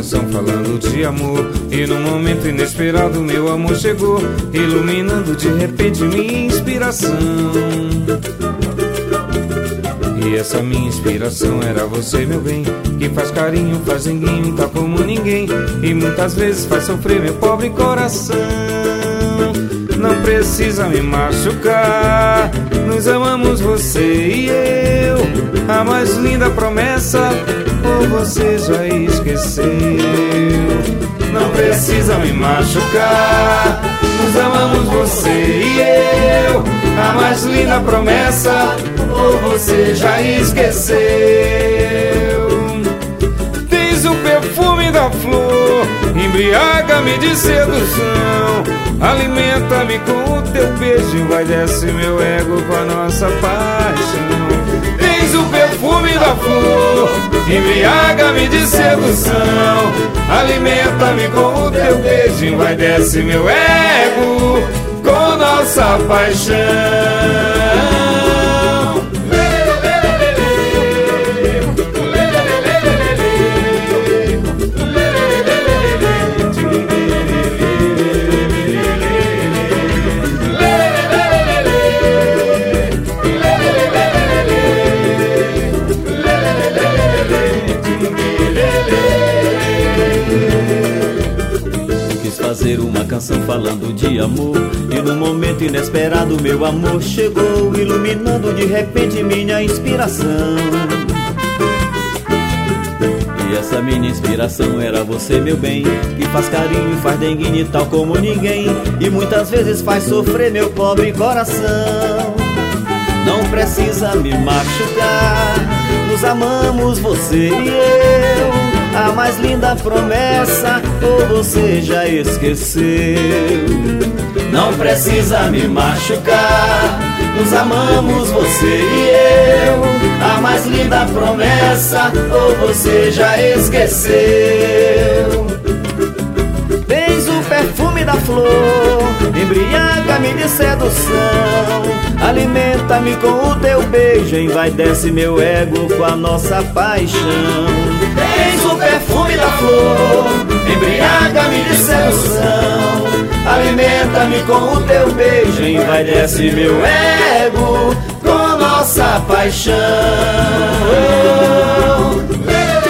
canção falando de amor. E num momento inesperado meu amor chegou, iluminando de repente minha inspiração. E essa minha inspiração era você, meu bem, que faz carinho, faz denguinho, tá como ninguém, e muitas vezes faz sofrer meu pobre coração. Não precisa me machucar, nos amamos você e eu. A mais linda promessa, ou você já esqueceu. Não precisa me machucar, nos amamos você e eu. A mais linda promessa, ou você já esqueceu. Tens o perfume da flor, embriaga-me de sedução. Alimenta-me com o teu beijo, vai desce meu ego com a nossa paixão. Tens o perfume da flor, embriaga-me de sedução. Alimenta-me com o teu beijo, vai desce meu ego com nossa paixão. Fazer uma canção falando de amor, e num momento inesperado meu amor chegou, iluminando de repente minha inspiração. E essa minha inspiração era você, meu bem, que faz carinho, faz denguinho tal como ninguém, e muitas vezes faz sofrer meu pobre coração. Não precisa me machucar, nos amamos você e eu. A mais linda promessa, ou você já esqueceu. Não precisa me machucar, nos amamos você e eu. A mais linda promessa, ou você já esqueceu. Tens o perfume da flor, embriaga-me de sedução. Alimenta-me com o teu beijo, envaidece meu ego com a nossa paixão. Tens o perfume da flor, embriaga-me de sedução. Alimenta-me com o teu beijo, envaidece meu ego com nossa paixão.